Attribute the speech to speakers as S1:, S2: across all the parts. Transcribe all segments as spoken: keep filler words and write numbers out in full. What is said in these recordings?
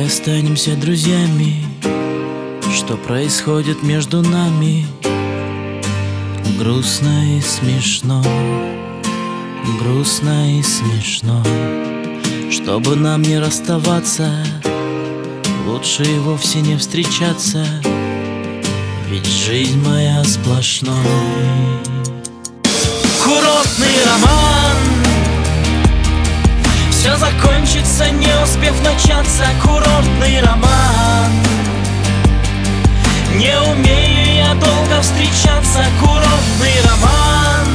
S1: Давай останемся друзьями. Что происходит между нами? Грустно и смешно, грустно и смешно. Чтобы нам не расставаться, лучше и вовсе не встречаться, ведь жизнь моя сплошной. Курортный роман, все закончится, не успев начаться. Курортный роман, не умею я долго встречаться. Курортный роман,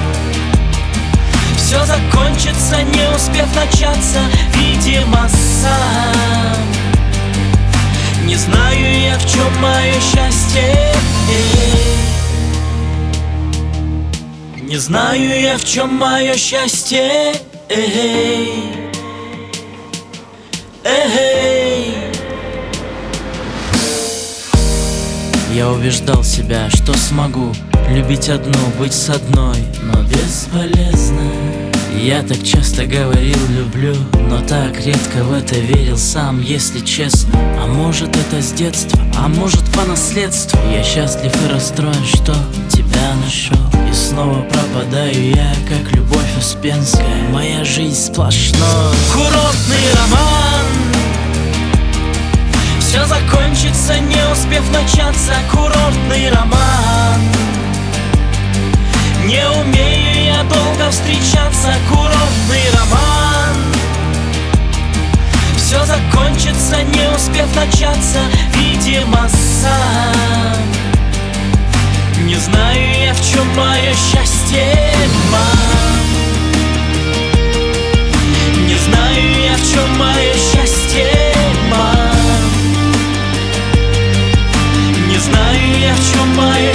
S1: все закончится, не успев начаться. Видимо, сам не знаю я, в чем мое счастье. Не знаю я, в чем мое счастье. Эй, эй. Я убеждал себя, что смогу любить одну, быть с одной, но бесполезно. Я так часто говорил люблю, но так редко в это верил сам, если честно. А может это с детства, а может по наследству. Я счастлив и расстроен, что тебя нашел. И снова пропадаю я, как Любовь Успенская. Моя жизнь сплошной курортный роман. Все закончится, не успев начаться. Курортный роман, не умею я долго встречаться. Курортный роман, все закончится, не успев начаться. Видимо, сам не знаю я, в чем мое счастье, мам. Не знаю я, в чем мое счастье, мам. Не знаю я, в чем мое